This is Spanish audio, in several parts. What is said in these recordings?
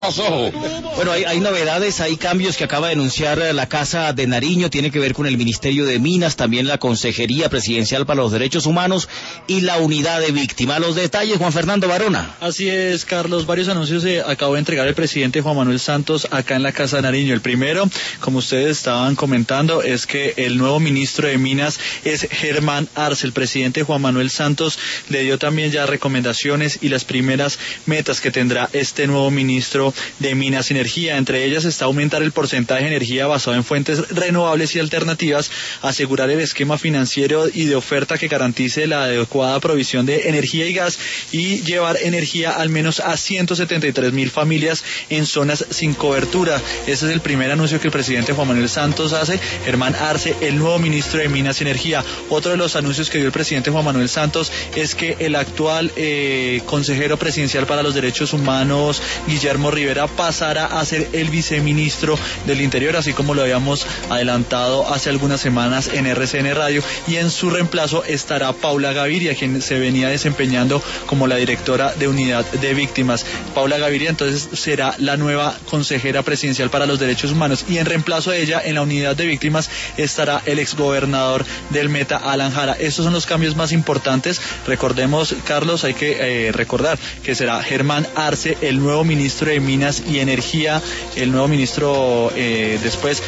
Bueno, hay novedades, hay cambios que acaba de anunciar la Casa de Nariño, tiene que ver con el Ministerio de Minas, también la Consejería Presidencial para los Derechos Humanos y la Unidad de Víctimas. Los detalles, Juan Fernando Barona. Así es, Carlos, varios anuncios se acabó de entregar el presidente Juan Manuel Santos acá en la Casa de Nariño. El primero, como ustedes estaban comentando, es que el nuevo ministro de Minas es Germán Arce. El presidente Juan Manuel Santos le dio también ya recomendaciones y las primeras metas que tendrá este nuevo ministro de Minas y Energía. Entre ellas está aumentar el porcentaje de energía basado en fuentes renovables y alternativas, asegurar el esquema financiero y de oferta que garantice la adecuada provisión de energía y gas y llevar energía al menos a 173.000 familias en zonas sin cobertura. Ese es el primer anuncio que el presidente Juan Manuel Santos hace. Germán Arce, el nuevo ministro de Minas y Energía. Otro de los anuncios que dio el presidente Juan Manuel Santos es que el actual consejero presidencial para los derechos humanos, Guillermo Rivera, pasará a ser el viceministro del Interior, así como lo habíamos adelantado hace algunas semanas en RCN Radio, y en su reemplazo estará Paula Gaviria, quien se venía desempeñando como la directora de Unidad de Víctimas. Paula Gaviria entonces será la nueva consejera presidencial para los derechos humanos, y en reemplazo de ella en la Unidad de Víctimas estará el exgobernador del Meta, Alan Jara. Estos son los cambios más importantes. Recordemos, Carlos, hay que recordar que será Germán Arce el nuevo ministro de Minas y Energía, el nuevo ministro después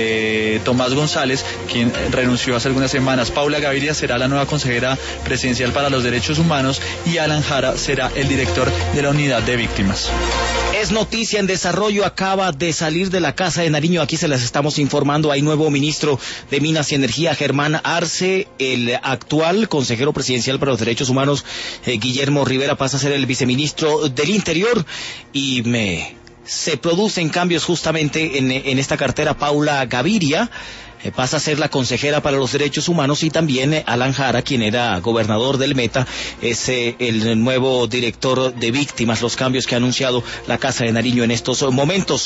de Tomás González, quien renunció hace algunas semanas. Paula Gaviria será la nueva consejera presidencial para los derechos humanos y Alan Jara será el director de la Unidad de Víctimas. Es noticia en desarrollo, acaba de salir de la Casa de Nariño, aquí se las estamos informando, hay nuevo ministro de Minas y Energía, Germán Arce, el actual consejero presidencial para los derechos humanos, Guillermo Rivera, pasa a ser el viceministro del Interior, y se producen cambios justamente en esta cartera. Paula Gaviria pasa a ser la consejera para los derechos humanos, y también Alan Jara, quien era gobernador del Meta, es el nuevo director de Víctimas. Los cambios que ha anunciado la Casa de Nariño en estos momentos.